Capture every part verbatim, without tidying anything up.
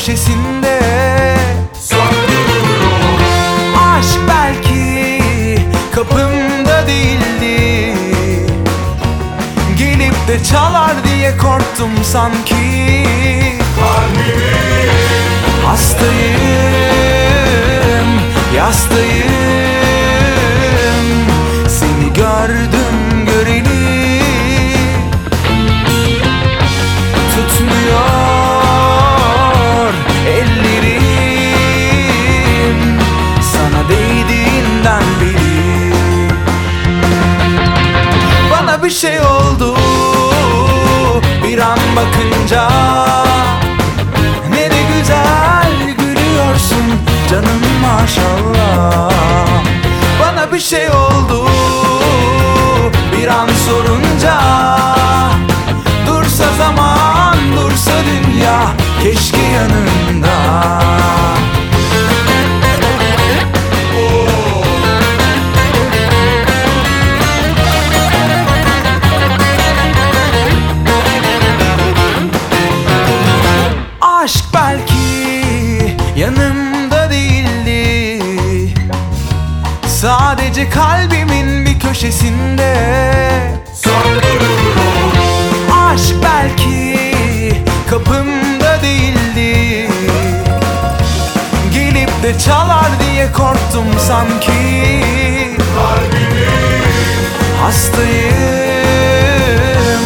köşesinde saklıyorum. Aşk belki kapımda değildi, gelip de çalar diye korktum sanki. Kalbimi Hastayım, yastayım, seni gördüm göreli. Tutmuyor ellerim sana değdiğinden beri. Bana bir şey oldu bir an bakınca. Ne de güzel gülüyorsun canım maşallah. Bana bir şey oldu bir an sorunca. Dursa zaman, dursa dünya, keşke yanında. Aşk belki yanımda değildi, sadece kalbimin bir köşesinde saklıyorum. Aşk belki kapımda değildi, gelip de çalar diye korktum sanki. Kalbimi Hastayım,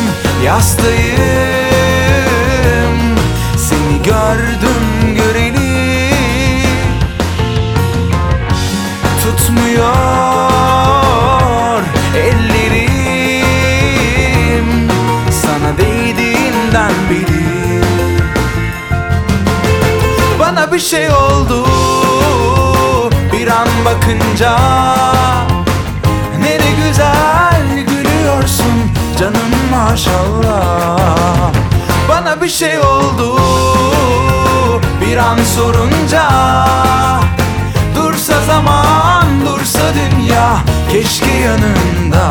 yastayım, seni gördüm göreli. Tutmuyor ellerim sana değdiğinden beri. Bana bir şey oldu bir an bakınca. Ne de güzel gülüyorsun canım maşallah. Bana bir şey oldu bir an sorunca. Dursa zaman, dursa dünya, keşke yanında.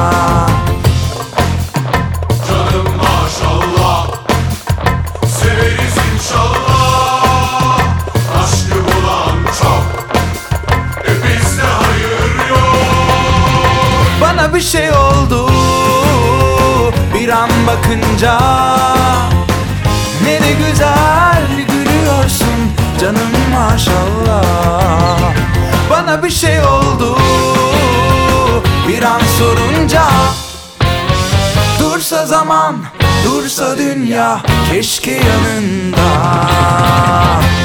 canım maşallah, severiz inşallah. Aşkı bulan çok, e bizde hayır yok. Bana bir şey oldu bir an bakınca. Ne de güzel gülüyorsun canım maşallah. Bana bir şey oldu bir an sorunca. Dursa zaman, dursa dünya, keşke yanında.